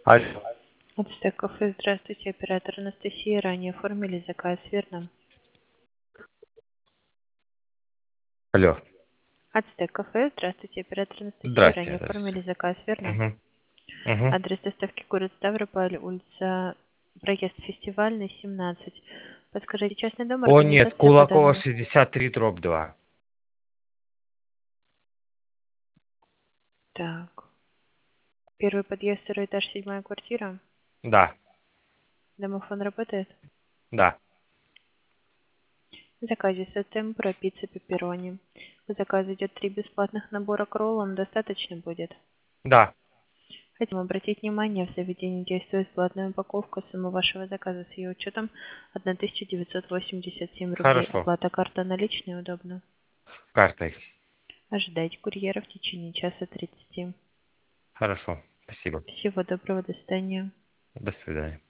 Алло. Ацтек кафе. Здравствуйте, оператор Анастасия. Ранее оформили заказ, верно? Алло. Ацтек кафе. Здравствуйте, оператор Анастасия. Здрасте, Ранее здрасте. оформили заказ, верно? Угу. Угу. Адрес доставки город Ставрополь, улица Проезд Фестивальный, 17. Подскажите, частный дом, О, нет, организация по Кулакова данному? 63/2. Так. Первый подъезд, второй этаж, 7-я квартира. Да, Домофон работает? да, В заказе темпура, пицца, пепперони. В заказе идет 3 бесплатных набора к роллам. Достаточно будет? да. Хотим обратить внимание, в заведении действует платная упаковка. Сумма вашего заказа с ее учетом 1987 рублей. Хорошо. Оплата карта наличная удобно. Картой. Ожидайте курьера в течение часа 30. Хорошо. Спасибо. Всего доброго, до свидания. До свидания.